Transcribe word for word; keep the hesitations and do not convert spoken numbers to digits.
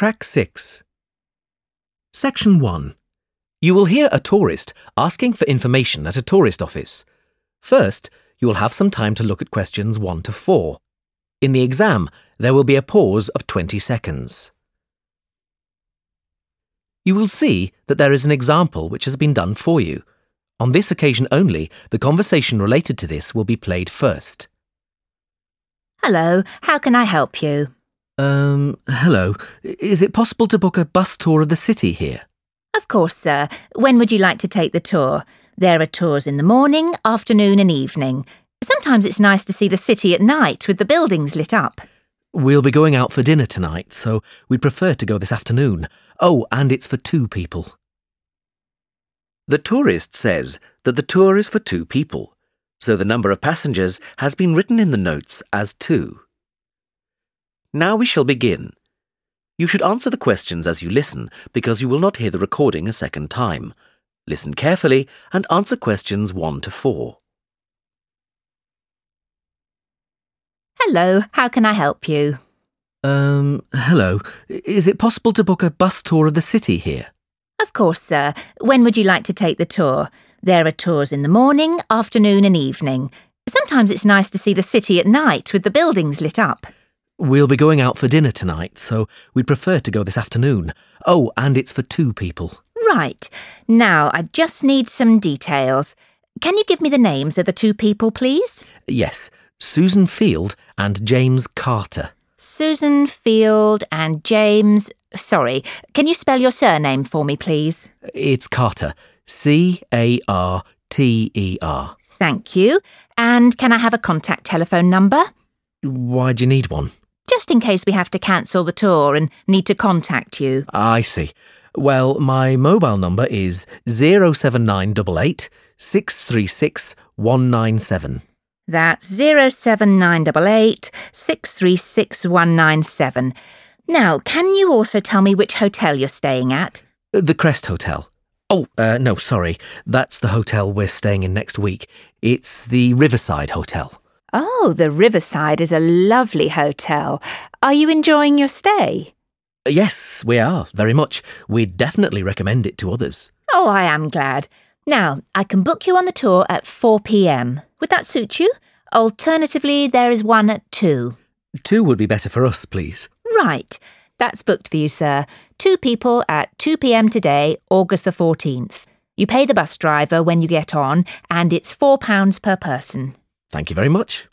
Track six. Section one. You will hear a tourist asking for information at a tourist office. First, you will have some time to look at questions one to four. In the exam, there will be a pause of twenty seconds. You will see that there is an example which has been done for you. On this occasion only, the conversation related to this will be played first. Hello, how can I help you? Um, hello. Is it possible to book a bus tour of the city here? Of course, sir. When would you like to take the tour? There are tours in the morning, afternoon and evening. Sometimes it's nice to see the city at night with the buildings lit up. We'll be going out for dinner tonight, so we'd prefer to go this afternoon. Oh, and it's for two people. The tourist says that the tour is for two people, so the number of passengers has been written in the notes as two. Now we shall begin. You should answer the questions as you listen because you will not hear the recording a second time. Listen carefully and answer questions one to four. Hello, how can I help you? Um, hello. Is it possible to book a bus tour of the city here? Of course, sir. When would you like to take the tour? There are tours in the morning, afternoon and evening. Sometimes it's nice to see the city at night with the buildings lit up. We'll be going out for dinner tonight, so we'd prefer to go this afternoon. Oh, and it's for two people. Right. Now, I just need some details. Can you give me the names of the two people, please? Yes, Susan Field and James Carter. Susan Field and James... Sorry, can you spell your surname for me, please? It's Carter. C A R T E R. Thank you. And can I have a contact telephone number? Why do you need one? Just in case we have to cancel the tour and need to contact you. I see. Well, my mobile number is zero seven nine eight eight, six three six, one nine seven. That's zero seven nine eight eight, six three six, one nine seven. Now, can you also tell me which hotel you're staying at? The Crest Hotel. Oh, uh, no, sorry. That's the hotel we're staying in next week. It's the Riverside Hotel. Oh, the Riverside is a lovely hotel. Are you enjoying your stay? Yes, we are, very much. We'd definitely recommend it to others. Oh, I am glad. Now, I can book you on the tour at four p.m. Would that suit you? Alternatively, there is one at two. Two would be better for us, please. Right. That's booked for you, sir. Two people at two p.m. today, August the fourteenth. You pay the bus driver when you get on, and it's four pounds per person. Thank you very much.